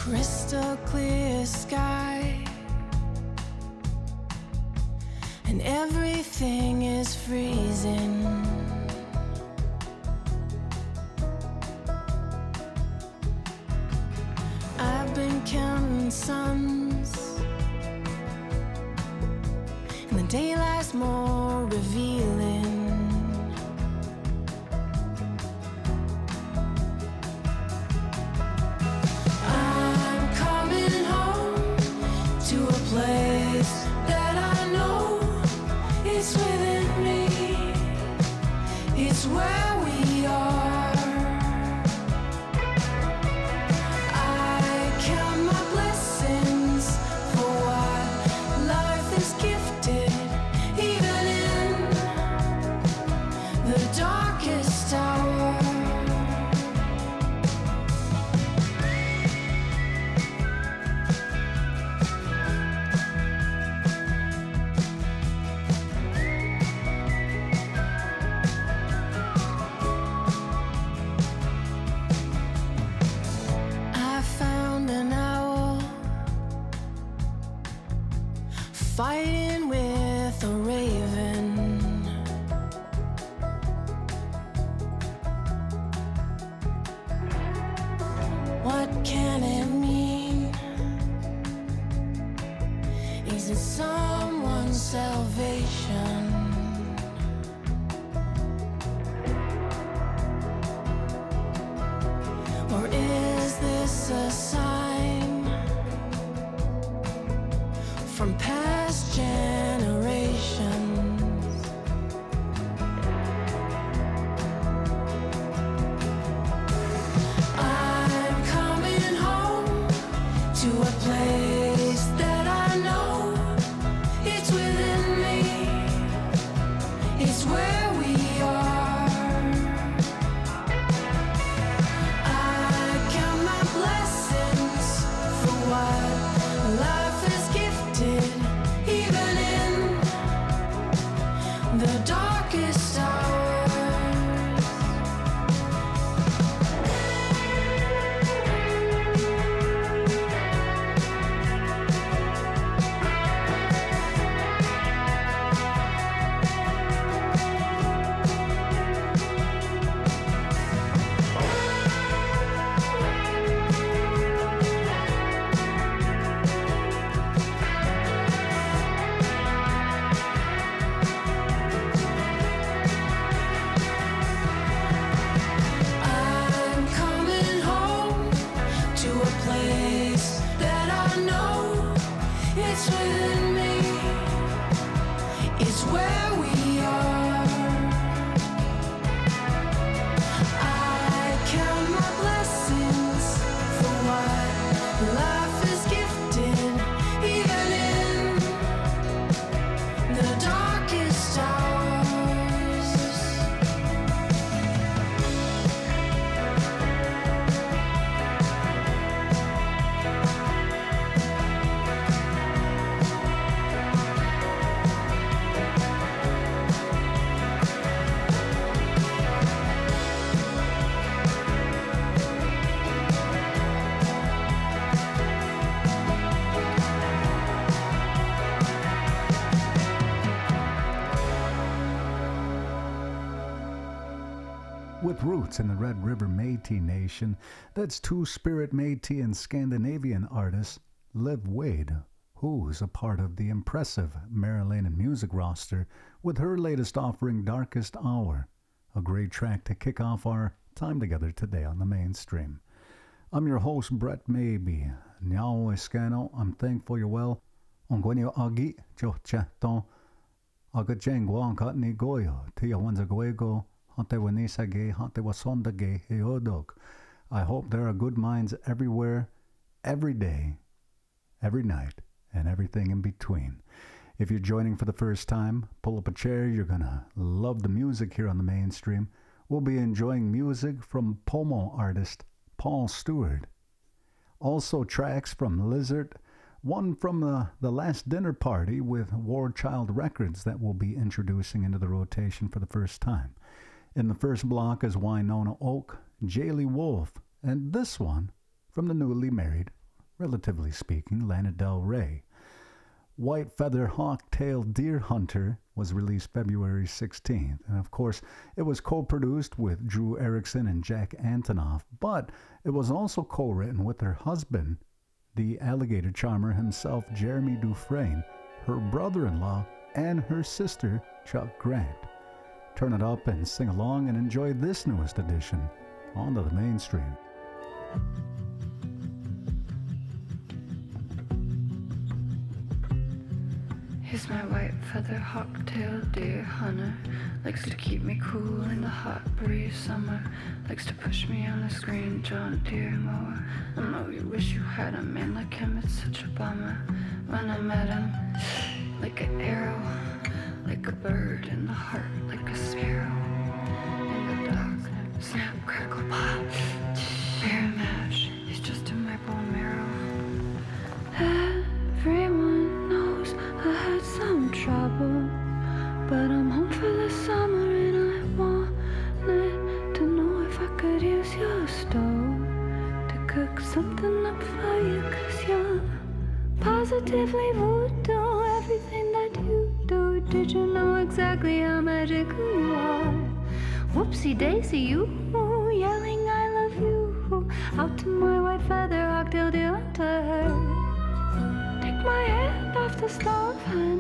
Crystal clear sky, and everything is freezing. I've been counting suns, and the daylight's more revealing. Place that I know is within me. It's where we are. I count my blessings for what life is gifted, even in the darkest hour. Fighting with a raven. What can it mean? Is it someone's salvation? Or is this a sign from past generations? I'm coming home to a place that I know. It's within me. It's where we are. I count my blessings for what life is gifted, even in the darkest hours. It's within me. It's where we are. I count my blessings for what life is gifted, even in the darkest hours. With roots in the Red River Métis Nation, that's Two-Spirit Métis and Scandinavian artist Liv Wade, who's a part of the impressive Marilyn music roster with her latest offering, Darkest Hour, a great track to kick off our time together today on the mainstream. I'm your host, Brett Maybe. Nyao Escano, I'm thankful you're well. Ongwenyo Agi, Jo Chaton, Agajengwa Ankatni Goyo, Tia Wanzaguego, Hante Wanisage, Hante Wasondage, Heodok. I hope there are good minds everywhere, every day, every night, and everything in between. If you're joining for the first time, pull up a chair. You're going to love the music here on the mainstream. We'll be enjoying music from Pomo artist Paul Stewart. Also tracks from Lizard, one from the Last Dinner Party with War Child Records that we'll be introducing into the rotation for the first time. In the first block is Winona Oak, Jaylee Wolf, and this one from the newly married relatively speaking, Lana Del Rey. White Feather Hawk-tailed Deer Hunter was released February 16th, and of course it was co-produced with Drew Erickson and Jack Antonoff, but it was also co-written with her husband, the alligator charmer himself, Jeremy Dufresne, her brother-in-law, and her sister, Chuck Grant. Turn it up and sing along and enjoy this newest edition onto the mainstream. He's my white feather hawk-tailed deer hunter. Likes to keep me cool in the hot breeze summer. Likes to push me on a green John Deere mower. I know you wish you had a man like him, it's such a bummer. When I met him, like an arrow, like a bird in the heart, like a sparrow. In the dark, snap, crackle, pop, bear mash, he's just in my bone marrow. Everyone knows I had some trouble, but I'm home for the summer and I wanted to know if I could use your stove to cook something up for you, 'cause you're positively voodoo, everything that you do. Did you know exactly how magical you are? Whoopsie daisy, you yelling I love you out to my white feather hawk-tailed deer hunter. Take my hand off the stove and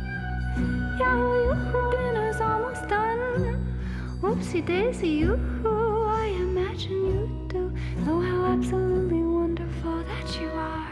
you dinner's almost done. Whoopsie daisy, you I imagine you do know how absolutely wonderful that you are.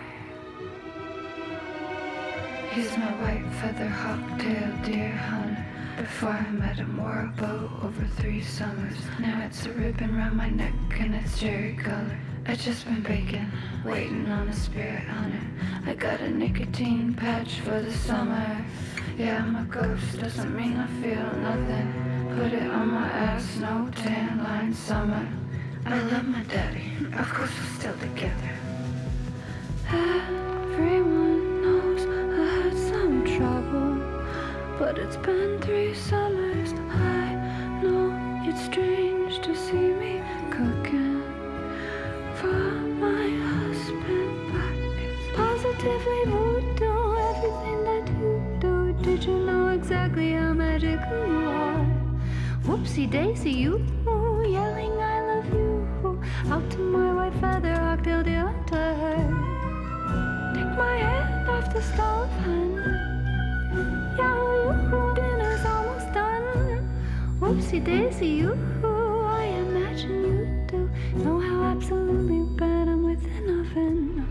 He's my white feather hawk-tailed deer hunter. Before I met him, wore a bow over 3 summers. Now it's a ribbon round my neck and it's cherry color. I just been baking, waiting on a spirit hunter. I got a nicotine patch for the summer. Yeah, I'm a ghost, doesn't mean I feel nothing. Put it on my ass, no tan line summer. I love my daddy, of course we're still together. Everyone knows I had some trouble, but it's been 3 summers. I know it's strange to see me cooking for my husband, but it's positively voodoo, everything that you do. Did you know exactly how magical you are? Whoopsie daisy, you yelling I love you out to my white feather hawk-tailed deer hunter. Take my hand off the stove and you dinner's almost done. Whoopsie daisy, you I imagine you do know how absolutely bad I'm with an oven.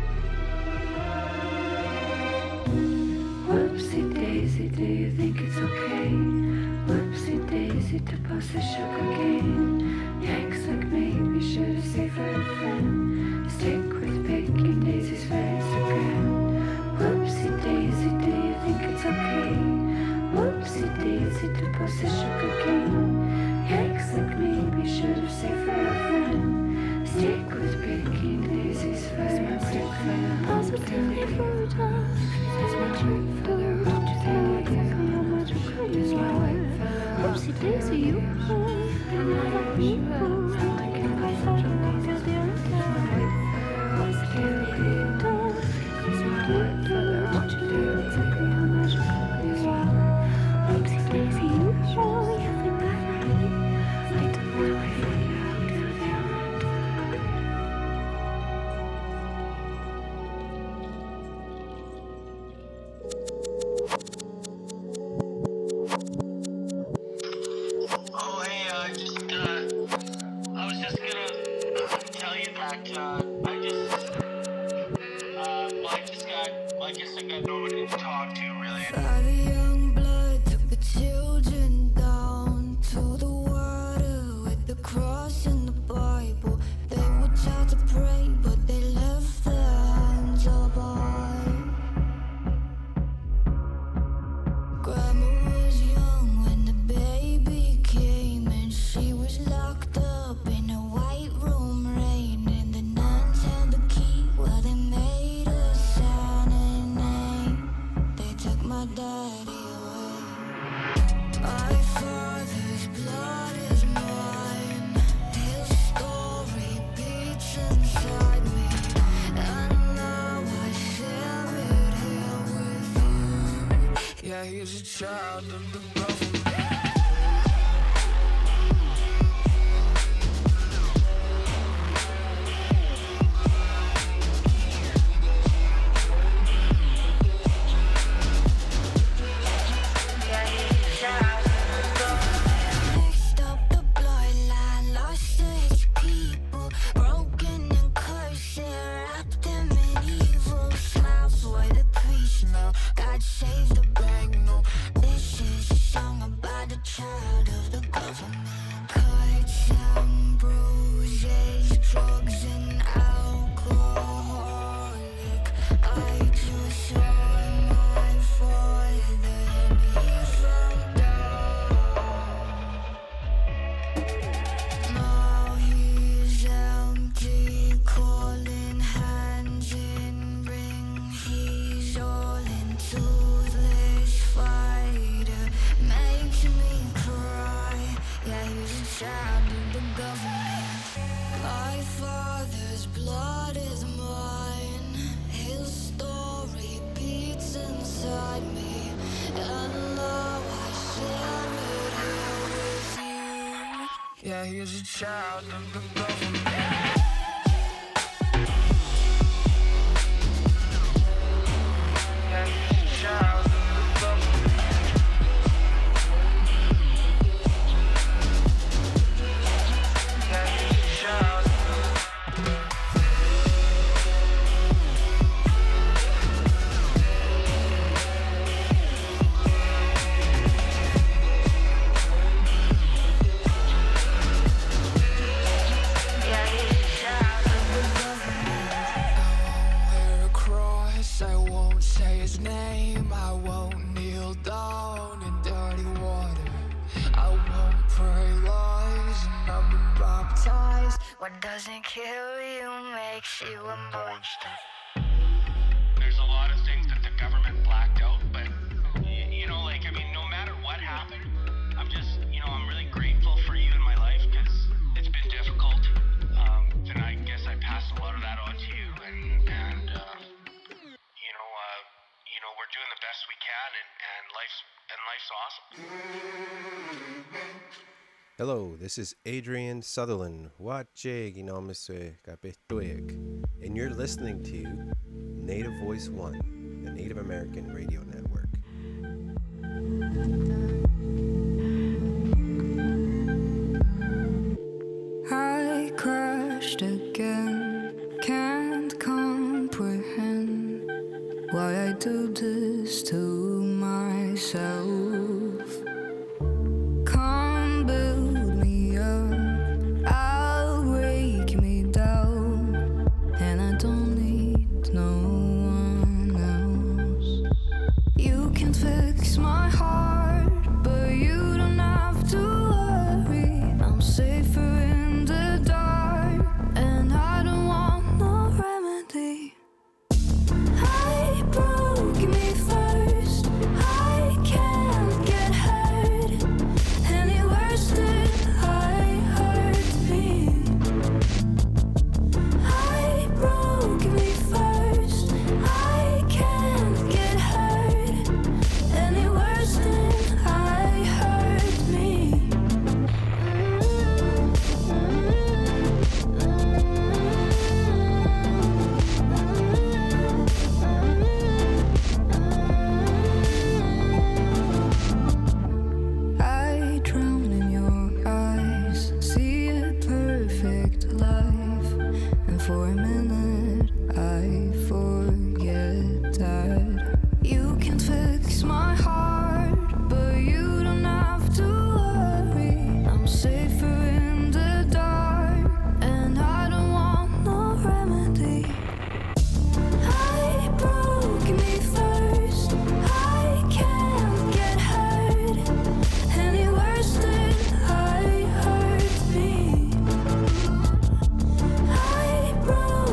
Whoopsie daisy, do you think it's okay? Whoopsie daisy to bust a sugar cane. Yanks like maybe should have saved for a friend. Steak with bacon, Daisy's face again. Whoopsie daisy, do you think it's okay? Whoopsie daisy to bust a sugar cane. Yanks like maybe should have saved for a friend. Steak with bacon, Daisy's face again. Positively fertile, it's my white feather hawk-tailed deer hunter. It's my white feather hawk-tailed daisy, you and I love you. Like a white feather hawk-tailed deer hunter. Positively fertile, it's my white feather hawk-tailed deer hunter. Whoopsie daisy, you yelling I love you. I don't know my feather hawk-tailed deer hunter. Oh, hey, I was just gonna tell you that, I guess I got nobody to talk to, really. Father Youngblood took the children down to the water with the cross and the Bible. They were taught to pray, but they left their hands up high. Grandma was young when the baby came, and she was locked up in a white room, raining the night. child of the government. Mixed up the bloodline, lost its people, broken and cursed, wrapped them in evil. Smile for the priest now, God save the brag. No, this is a song about the child of the government. Cuts and bruises, drugs and alcoholic. I just saw my father and he fell down. Now he's empty, calling hands in ring. He's all in toothless fighter, makes me cry. Yeah, he's a child of the government. My father's blood is mine. His story beats inside me, and now I share it here with you. Yeah, he's a child of the government. Yeah, he's a child of the government. Yeah, he's a child. Yeah, he's a child of the government. I won't wear a cross, I won't say his name, I won't kneel down in dirty water, I won't pray lies, and I've been baptized. What doesn't kill you makes you a monster. There's a lot of things that the government blacked out, but you know, like, I mean, no matter what happened, I'm just, you know, I'm really grateful for you in my life because it's been difficult, and I guess I passed a lot of that on to you, and you know, we're doing the best we can, and life's awesome. Hello, this is Adrian Sutherland, Wacheg Inamaswe Kapituig, and you're listening to Native Voice One, the Native American Radio Network. I crashed again, can't comprehend why I do this to myself. Come build me up, I'll break me down, and I don't need no one else. You can fix my heart, but you don't have to worry. I'm safer in the dark, and I don't want no remedy. I broke me first, I can't get hurt any worse than I hurt me. I broke me first, I can't get hurt any worse than I hurt me. I drown in your eyes, see a perfect life, and for a minute I forget that you can fix my heart, but you don't have to worry. I'm safer in the dark, and I don't want no remedy. I broke me first, I can't get hurt any worse than I hurt me. I broke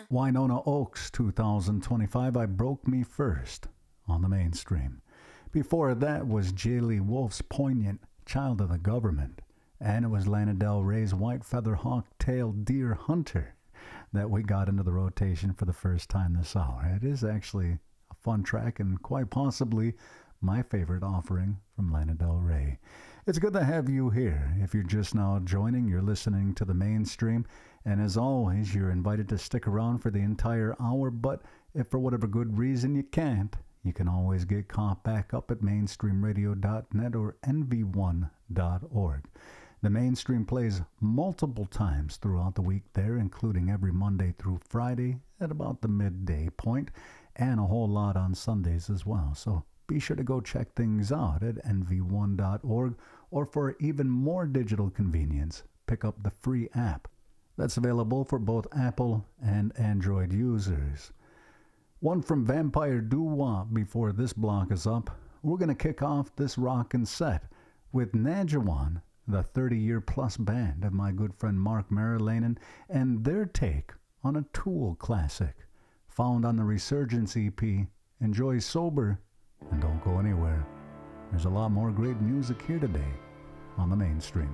Winona Oaks 2025, I Broke Me First on the mainstream. Before that was Jaylee Wolf's poignant Child of the Government. And it was Lana Del Rey's White Feather Hawk-tailed Deer Hunter that we got into the rotation for the first time this hour. It is actually a fun track and quite possibly my favorite offering from Lana Del Rey. It's good to have you here. If you're just now joining, you're listening to the mainstream. And as always, you're invited to stick around for the entire hour. But if for whatever good reason you can't, you can always get caught back up at mainstreamradio.net or nv1.org. The mainstream plays multiple times throughout the week there, including every Monday through Friday at about the midday point, and a whole lot on Sundays as well. So be sure to go check things out at nv1.org, or for even more digital convenience, pick up the free app that's available for both Apple and Android users. One from Vampire Doo-Wop before this block is up. We're going to kick off this rockin' set with Nadjiwan, the 30-year-plus band of my good friend Mark Marilainen, and their take on a Tool classic, found on the Resurgence EP. Enjoy sober, and don't go anywhere. There's a lot more great music here today on the mainstream.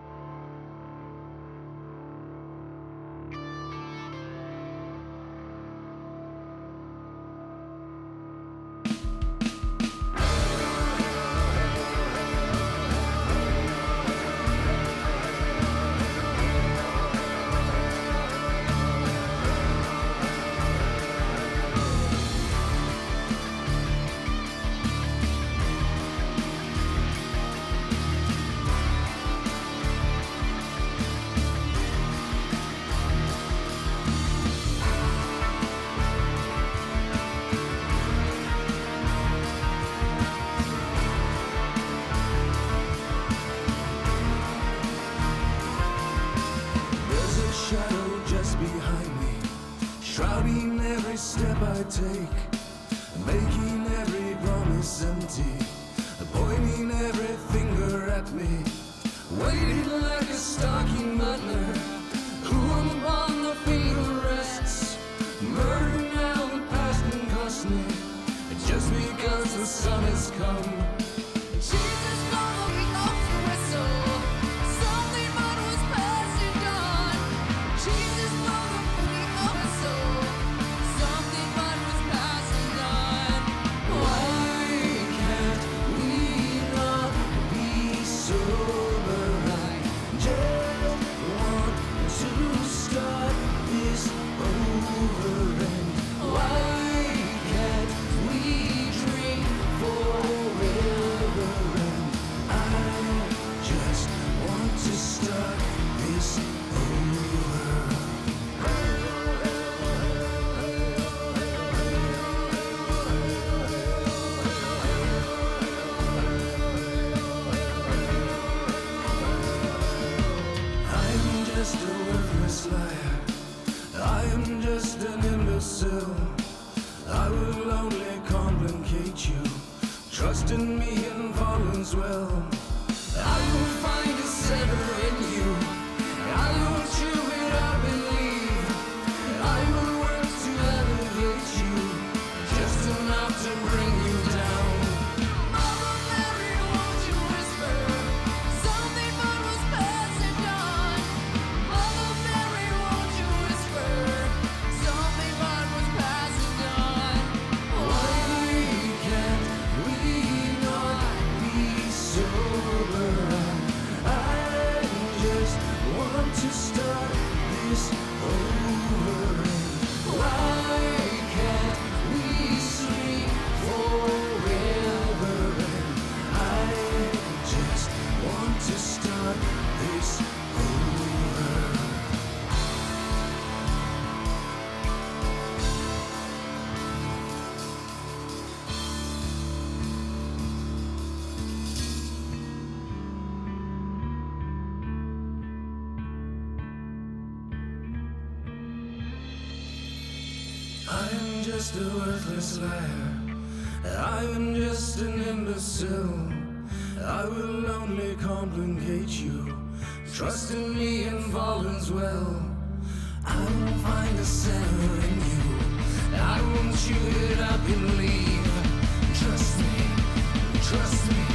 I'm just a worthless liar. I am just an imbecile. I will only complicate you. Trust in me and all is well. I will find a center in once you get up and leave. Trust me, trust me.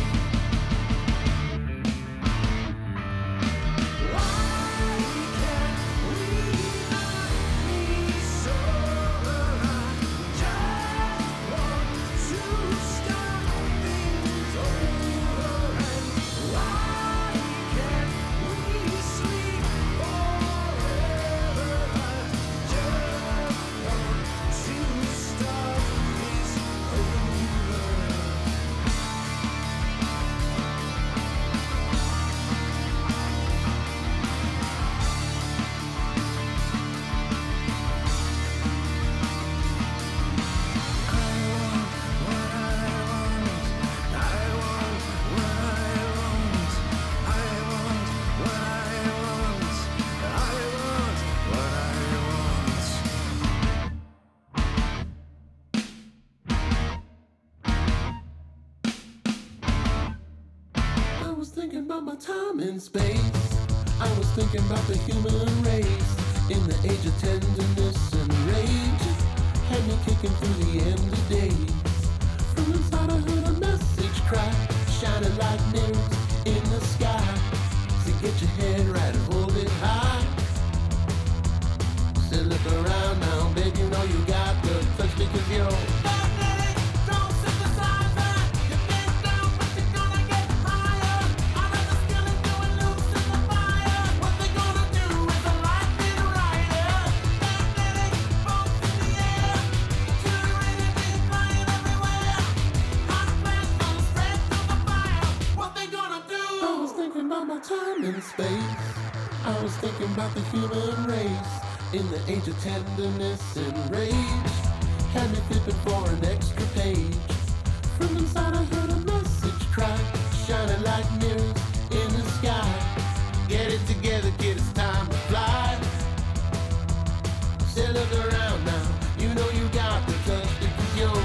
Time and space. I was thinking about the human race in the age of tenderness and rage. Had me kicking through the end of days. From inside I heard a message cry, shining like mirrors in the sky. So get your head right and hold it high. So look around now, baby, you know you got the touch because you're time and space. I was thinking about the human race in the age of tenderness and rage. Had me flipping for an extra page. From inside I heard a message cry, shining like mirrors in the sky. Get it together, kid, it's time to fly. Say look around now, you know you got the touch because you're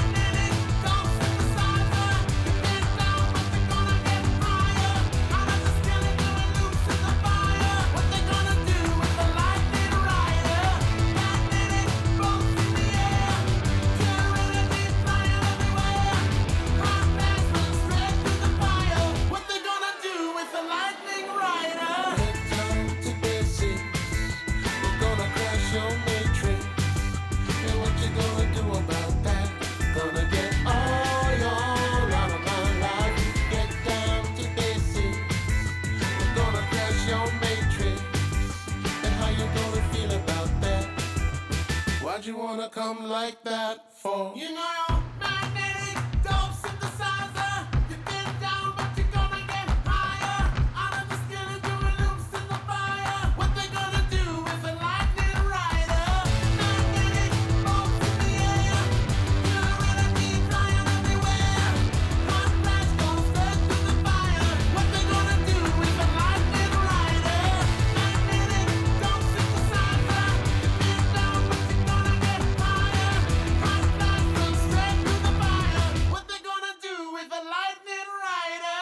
you wanna come like that for? You know, magnetic dope synthesizer. You've been down, but you're gonna get higher. Out of the skin, doing loops in the fire. What they gonna do with a lightning rider? Magnetic bolts in the air. You're gonna be flying everywhere. Hot flash goes straight through the fire. What they gonna do with a lightning rider? Magnetic dope synthesizer. You've been down, but you're gonna get higher. Hot flash goes straight through the fire. What they gonna do with a lightning rider?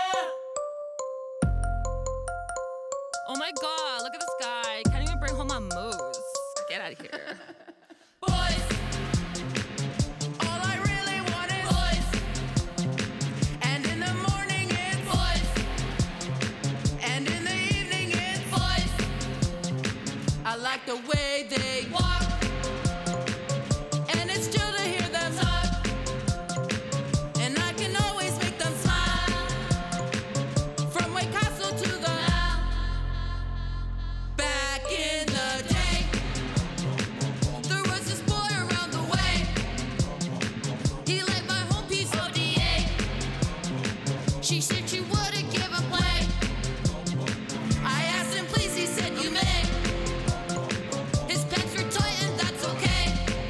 Oh my god, look at this guy. Can't even bring home a moose. Get out of here. Boys, all I really want is boys. And in the morning it's boys. And in the evening it's boys. I like the way they walk. And it's chill to hear them talk. And I can always make them smile. From White Castle to the back in the day, there was this boy around the way. He liked my home piece ODA. She said she wouldn't give a play. I asked him please, he said you may. His pants were tight and that's okay.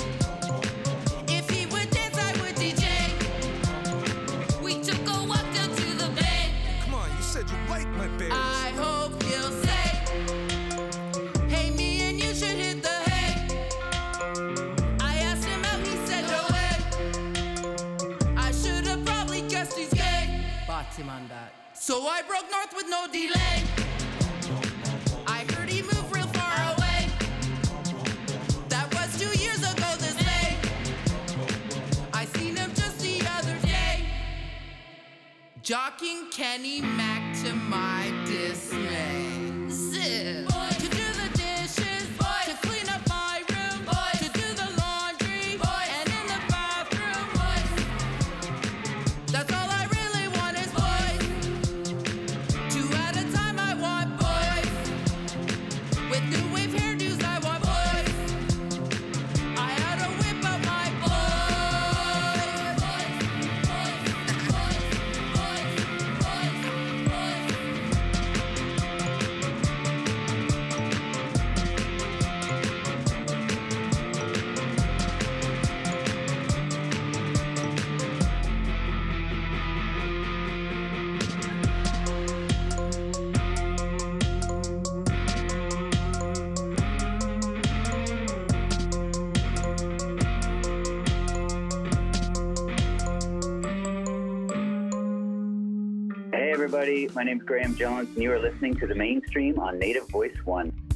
If he would dance, I would DJ. We took a walk down to the bay. Come on, you said you liked my bears. I hope he'll say, hey, me and you should hit the hay. I asked him out, he said no way. I should have probably guessed he's gay. So I broke north with no delay. I heard he moved real far away. That was 2 years ago this May. Jocking Kenny Mac to my dismay. Zip. To do the dishes, to clean up my room, to do the laundry, and in the bathroom. That's all I really want is boys. 2 at a time I want boys. With new wave hairdos I want boys. I ought to whip out my Hey everybody, my name's Graham Jones and you are listening to The Mainstream on Native Voice One.